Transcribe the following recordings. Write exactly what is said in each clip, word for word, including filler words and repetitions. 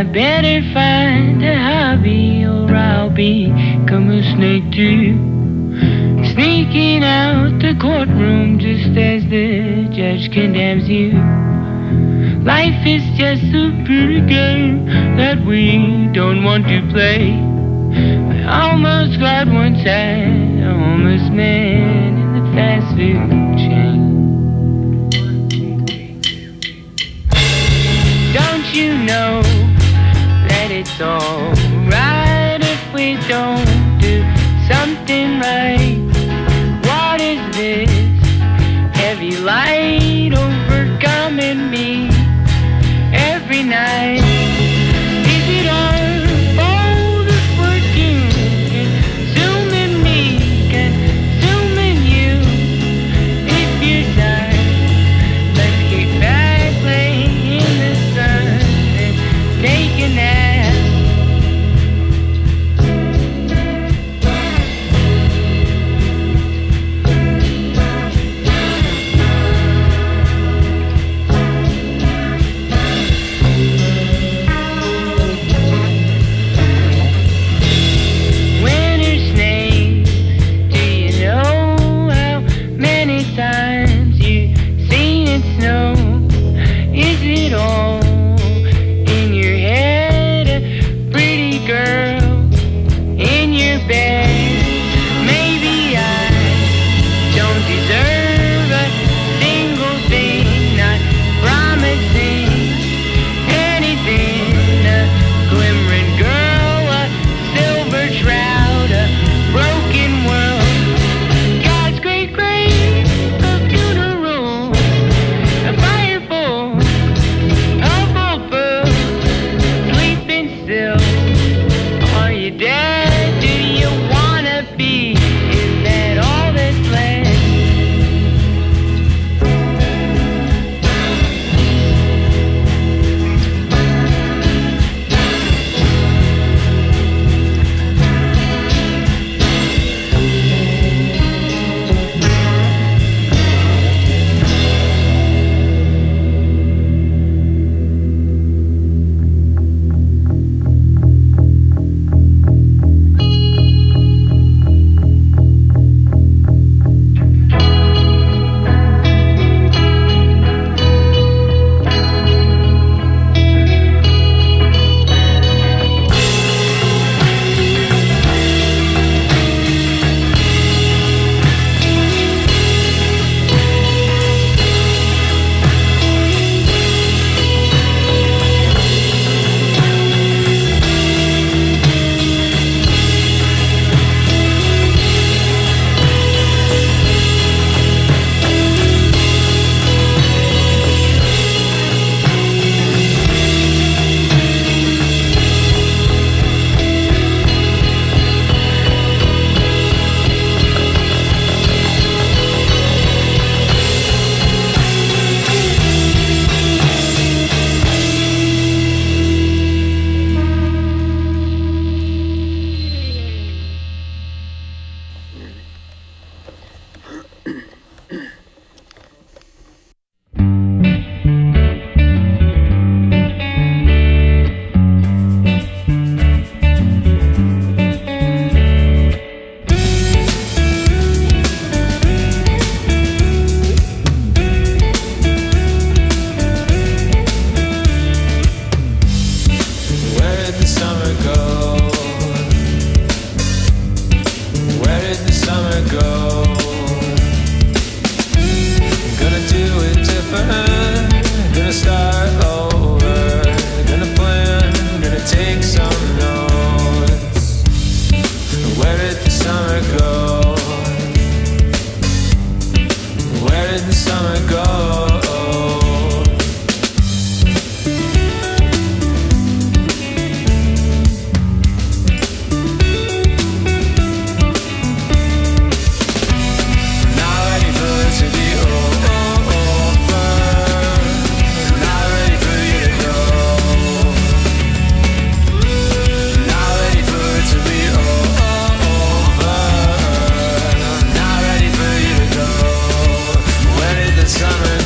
better find a hobby or I'll become a snake too. Sneaking out the courtroom just as the judge condemns you. Life is just a pretty game that we don't want to play. I almost got one side, a homeless man in the fast food chain. Don't you know that it's alright if we don't do something right? What is this heavy light overcoming me every night? Is it our fault if we're doomed? Consuming me, consuming you. If you're tired, let's get back, lay in the sun and take a nap. Summer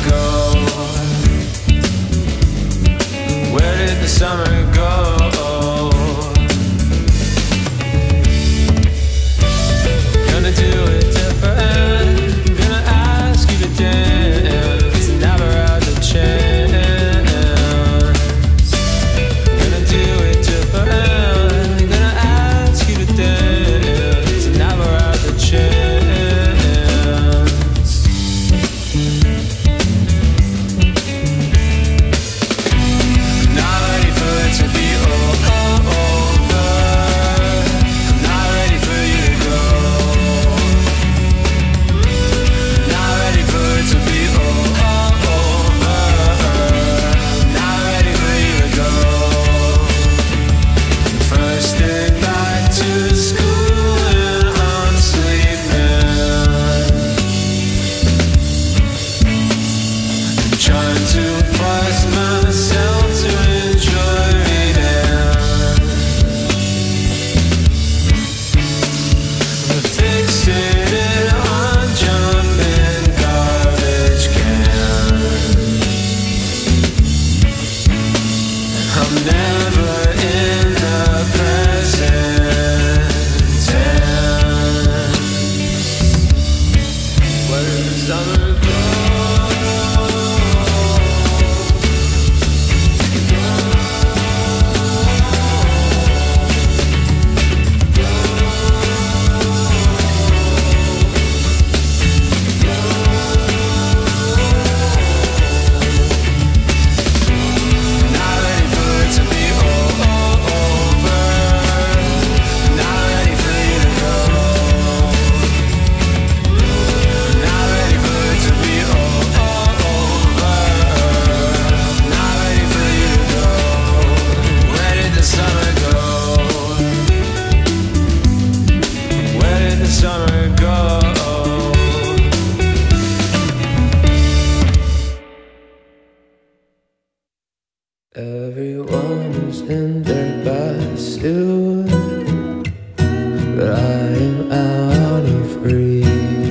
Everyone is in their best suit, but I am out of reach.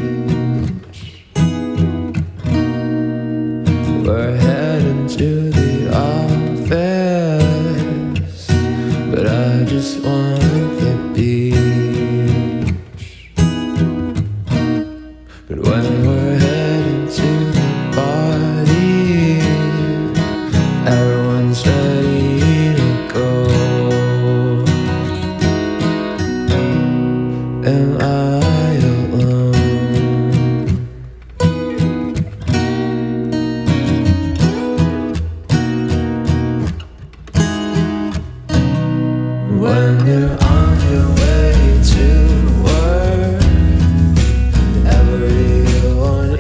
We're heading to the office, but I just want the beach. But when we're heading to the party, everyone's ready to go. Am I alone? When you're on your way to work, everyone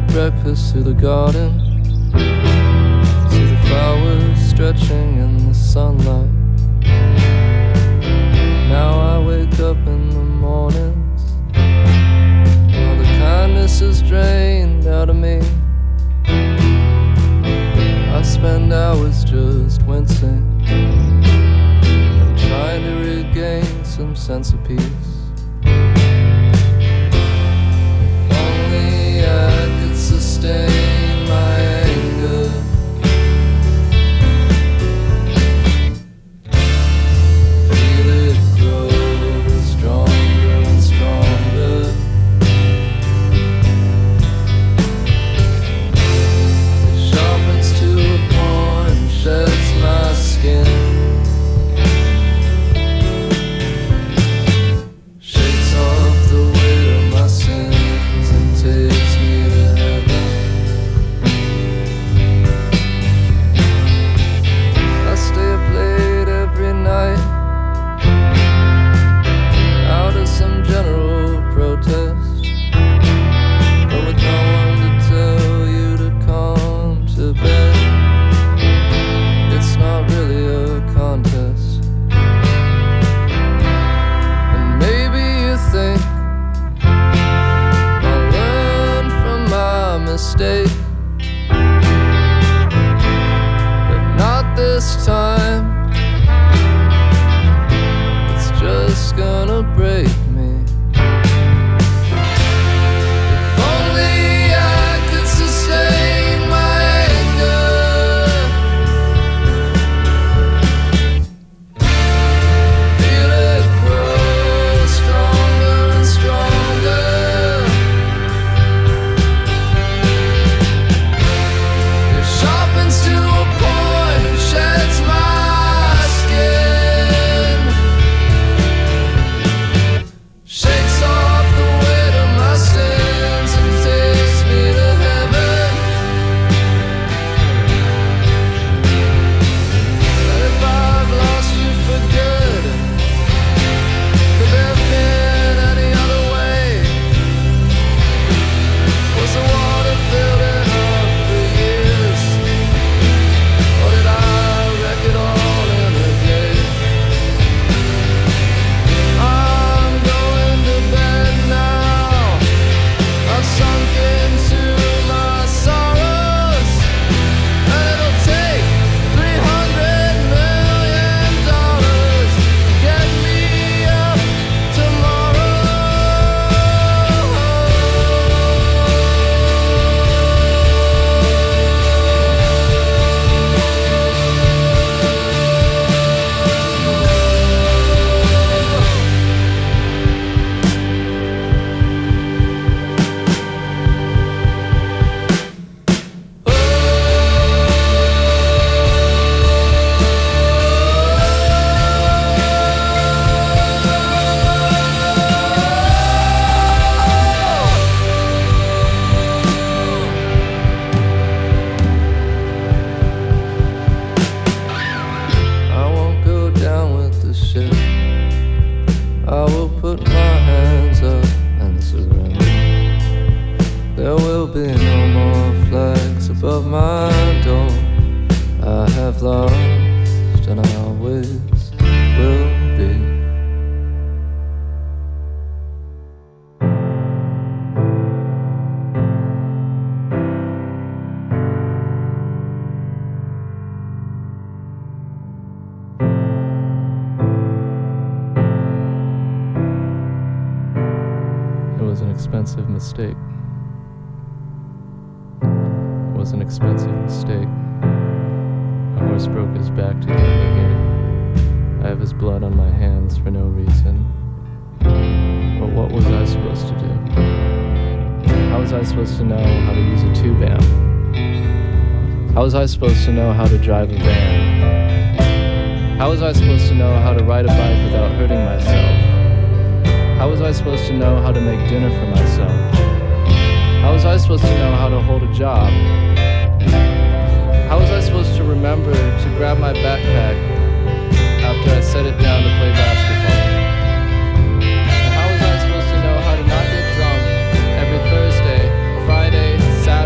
breakfast through the garden. See the flowers stretching in the sunlight. Now I wake up in the mornings, all the kindness is drained out of me. I spend hours just wincing and trying to regain some sense of peace. I could sustain my anger. Feel it grow stronger and stronger. It sharpens to a point, sheds my skin. Shakes off the weight of my sins and takes me to heaven. I stay up late every night, out of some general protest, but with no one to tell you to come to bed. It's not really a contest. And maybe you think mistake, but not this time. It's just gonna break me. If only I could sustain my anger. Feel it grow stronger and stronger. Sharpens to a point and sheds my skin. Shakes off the weight of my sins and takes me to heaven. And if I've lost you for good, could there have been any other way? Was the water filled it up for years? Or did I wreck it all in a day? I'm going to bed now. I've sunk into my sorrows, and it'll take three hundred million dollars to get me up tomorrow. I won't go down with the ship. I will put my hands up and surrender. There will be no more flags above my door. I have lost and I always will be. It was an expensive mistake. It was an expensive mistake. A horse broke his back to get me here. I have his blood on my hands for no reason. But what was I supposed to do? How was I supposed to know how to use a tube amp? How was I supposed to know how to drive a van? How was I supposed to know how to ride a bike without hurting myself? How was I supposed to know how to make dinner for myself? How was I supposed to know how to hold a job? How was I supposed to remember to grab my backpack after I set it down to play basketball? And how was I supposed to know how to not get drunk every Thursday, Friday, Saturday,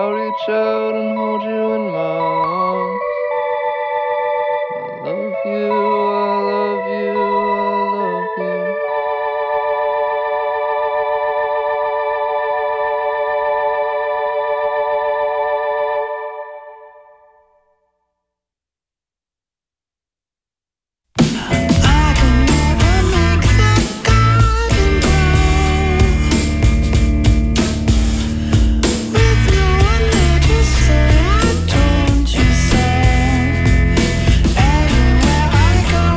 I'll reach out and hold you in my arms. I love you, I love you, I love you. Everywhere I go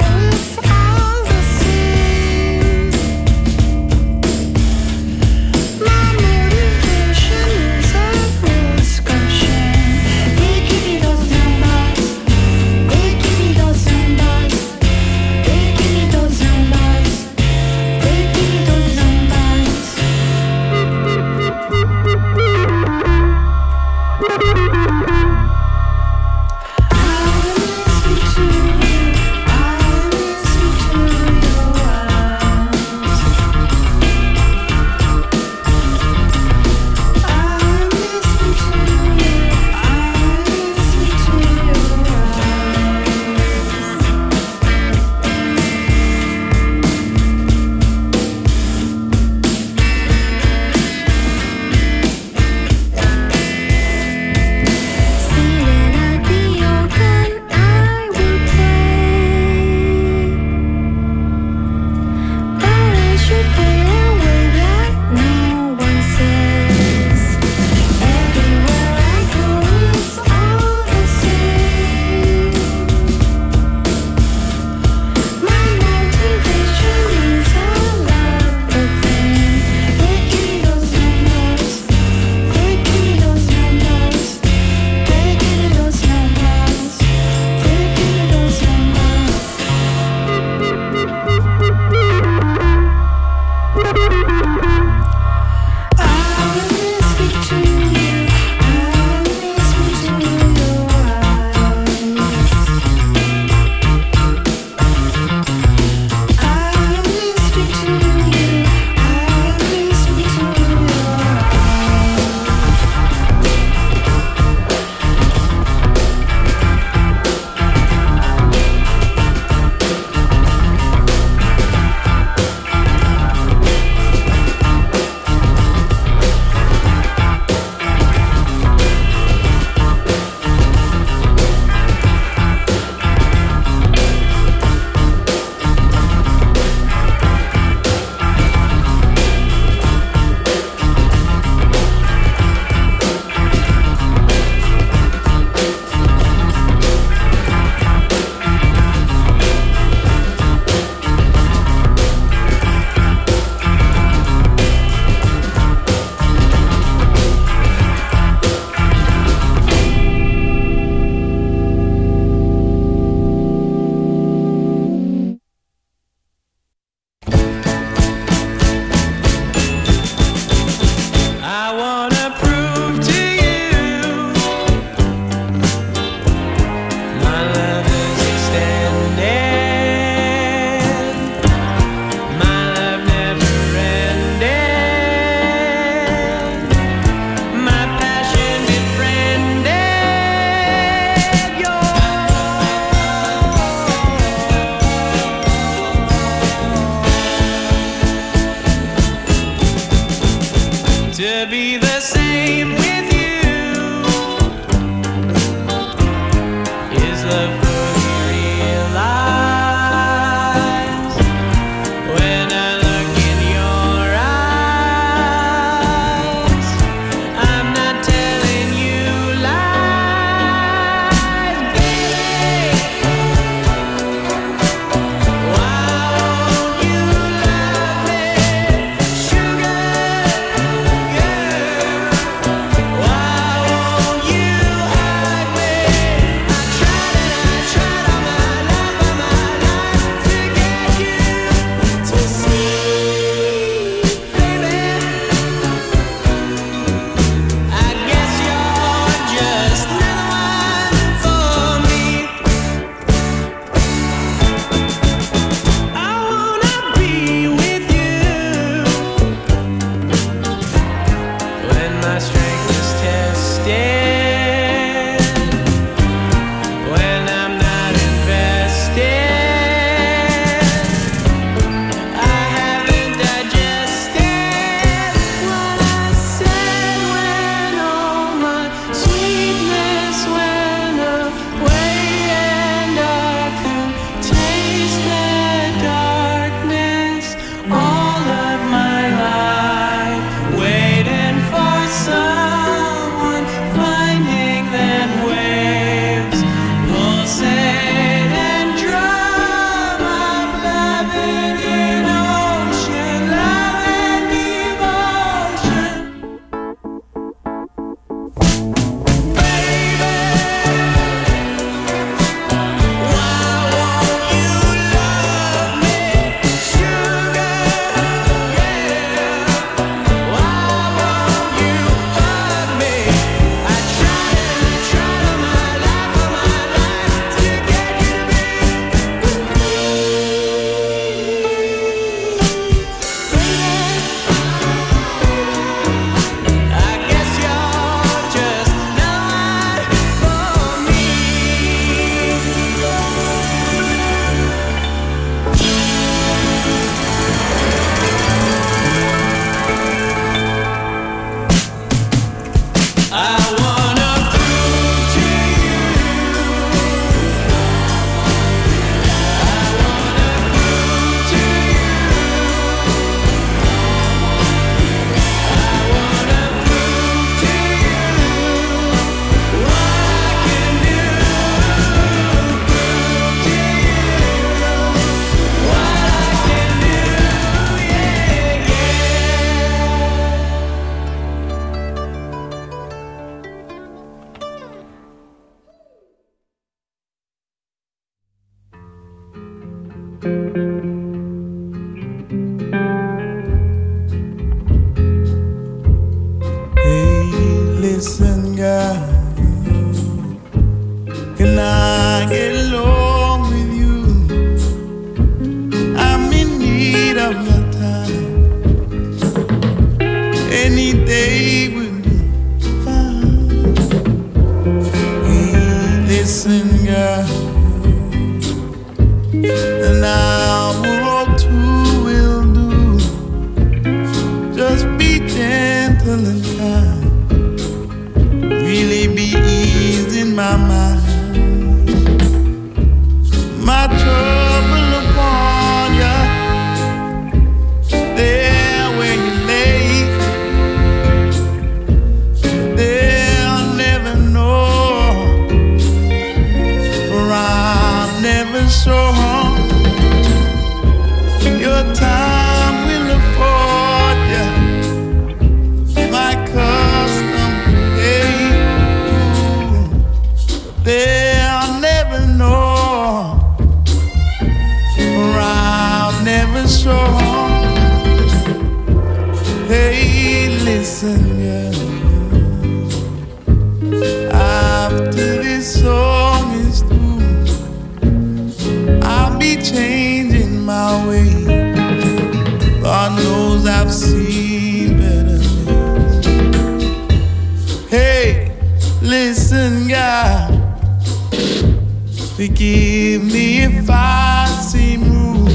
Forgive me if I seem rude.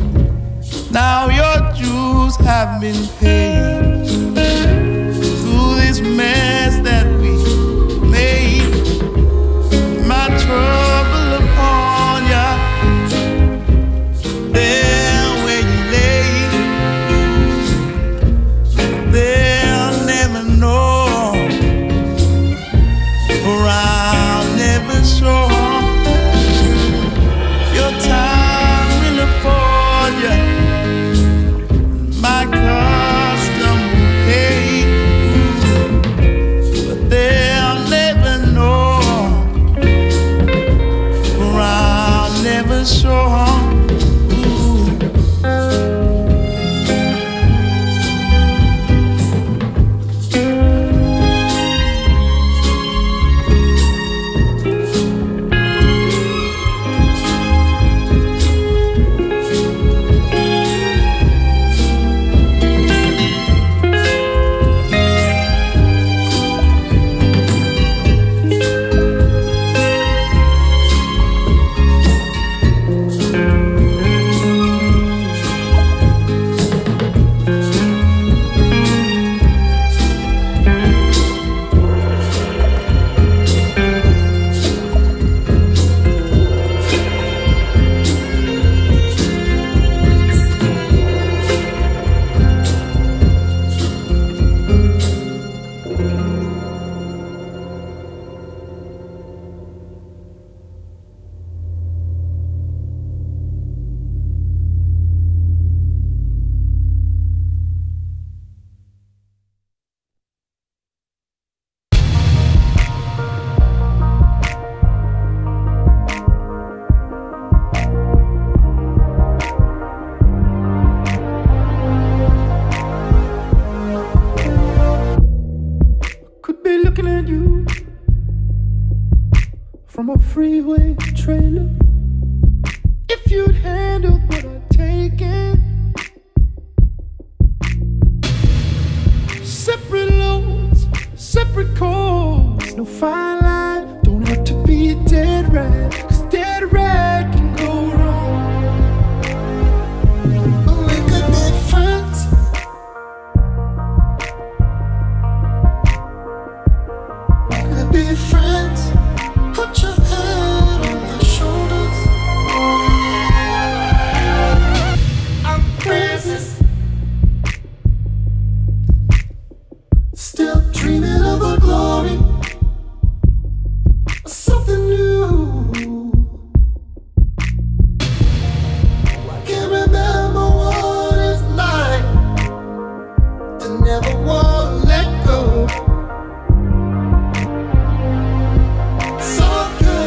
Now your dues have been paid through this mess that we made. My trouble upon ya, there where you lay. They'll never know, for I'll never show. Time will afford you my custom pay, but they'll never know, for I'll never show. From a freeway trailer, if you'd handled what I'd taken. Separate loads, separate calls, no fine line, don't have to be a dead rat, cause dead rat can go wrong. But make a difference. be friends. Put your head on my shoulders. I'm Francis, still dreaming of a glory, something new. I can't remember what it's like to never want to let go. So good.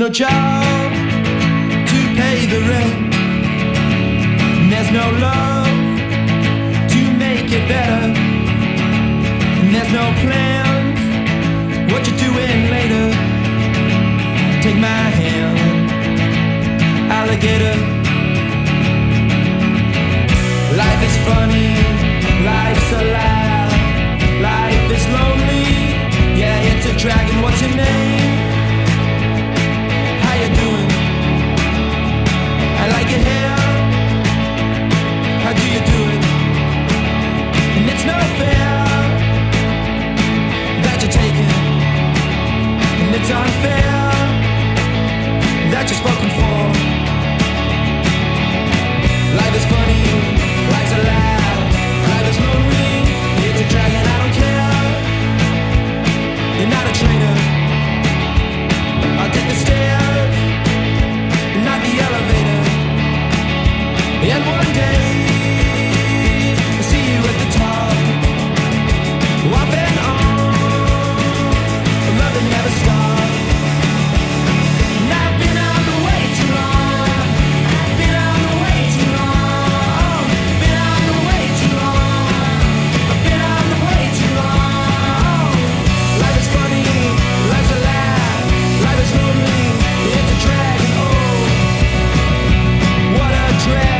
no job to pay the rent, and there's no love to make it better, and there's no plans what you're doing later. Take my hand, alligator. Life is funny, life's alive, life is lonely. Yeah, it's a dragon. What's your name? How you doing? I like your hair. How do you do it? And it's no fair that you're taking, and it's unfair that you're spoken for. Life is funny, life's alive, life is lonely. It's a dragon, I don't care. You're not a traitor. I'll take the stairs, not the elevator. And one day I'll see you at the top, off and on, love that never stops. And I've been on the way too long, I've been on the way too long, been on the way too long, I've been on the way too long. Life is funny, life's alive, life is lonely, it's a dragon, oh, what a drag.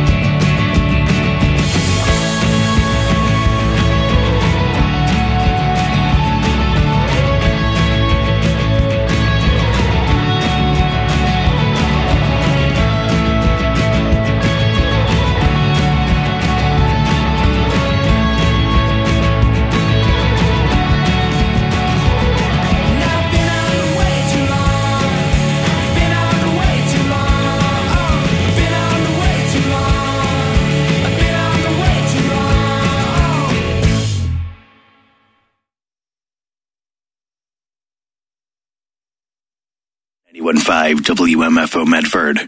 ninety-one point five W M F O Medford.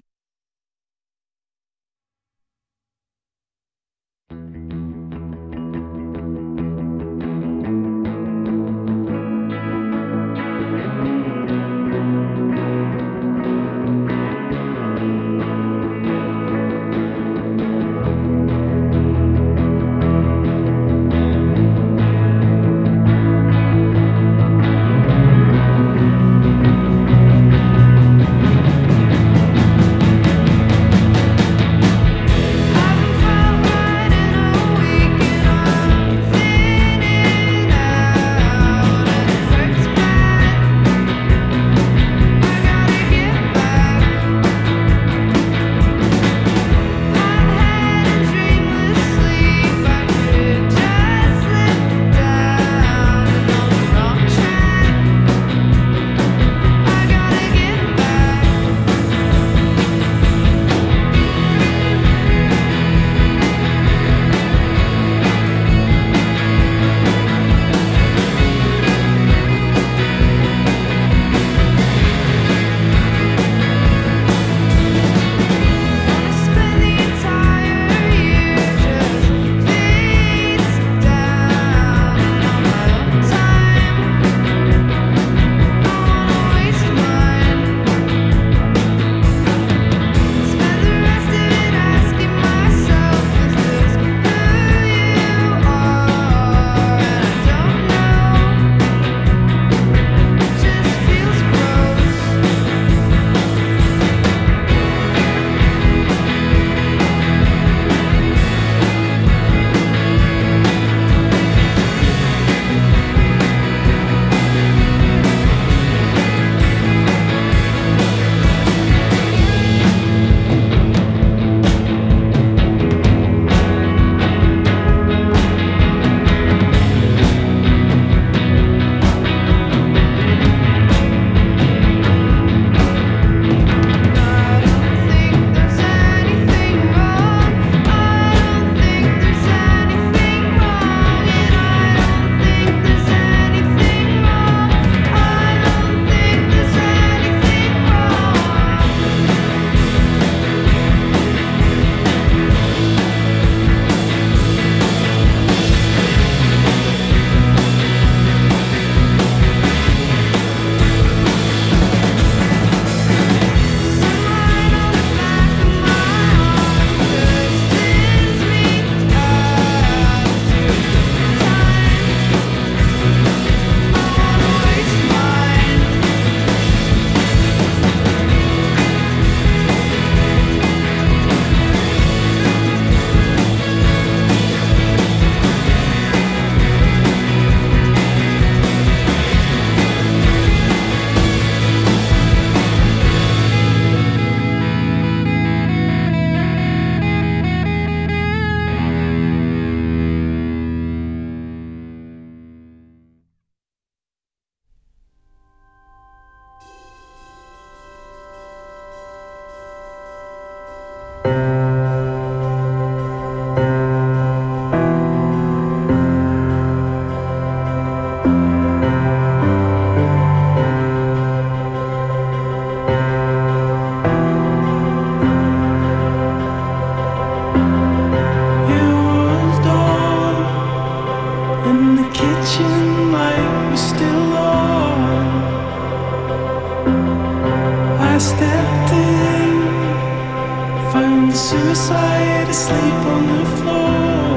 suicide asleep on the floor,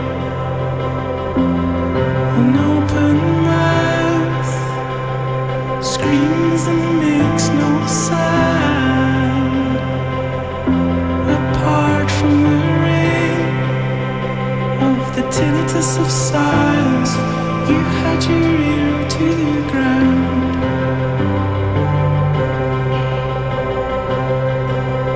an open mouth screams and makes no sound. Apart from the ring of the tinnitus of silence, you had your ear to the ground.